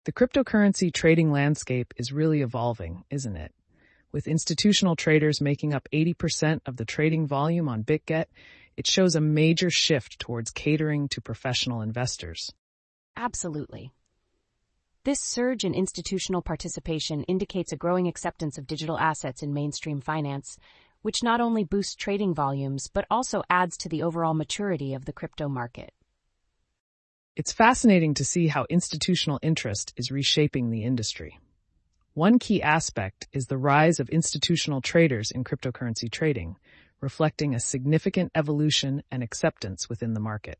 The cryptocurrency trading landscape is really evolving, isn't it? With institutional traders making up 80% of the trading volume on BitGet, it shows a major shift towards catering to professional investors. Absolutely. This surge in institutional participation indicates a growing acceptance of digital assets in mainstream finance, which not only boosts trading volumes but also adds to the overall maturity of the crypto market. It's fascinating to see how institutional interest is reshaping the industry. One key aspect is the rise of institutional traders in cryptocurrency trading, reflecting a significant evolution and acceptance within the market.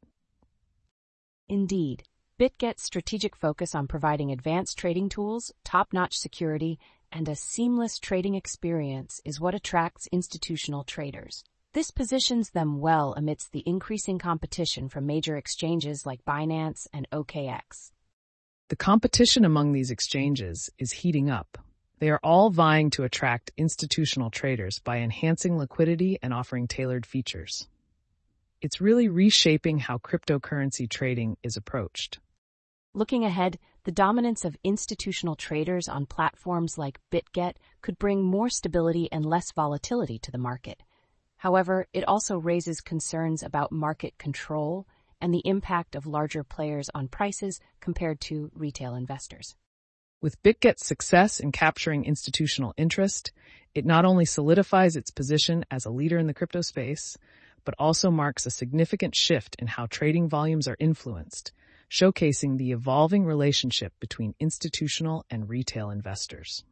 Indeed, BitGet's strategic focus on providing advanced trading tools, top-notch security, and a seamless trading experience is what attracts institutional traders. This positions them well amidst the increasing competition from major exchanges like Binance and OKX. The competition among these exchanges is heating up. They are all vying to attract institutional traders by enhancing liquidity and offering tailored features. It's really reshaping how cryptocurrency trading is approached. Looking ahead, the dominance of institutional traders on platforms like BitGet could bring more stability and less volatility to the market. However, it also raises concerns about market control and the impact of larger players on prices compared to retail investors. With BitGet's success in capturing institutional interest, it not only solidifies its position as a leader in the crypto space, but also marks a significant shift in how trading volumes are influenced, showcasing the evolving relationship between institutional and retail investors.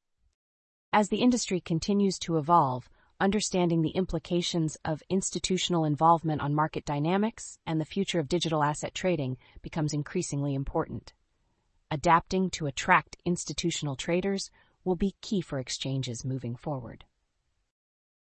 As the industry continues to evolve, understanding the implications of institutional involvement on market dynamics and the future of digital asset trading becomes increasingly important. Adapting to attract institutional traders will be key for exchanges moving forward.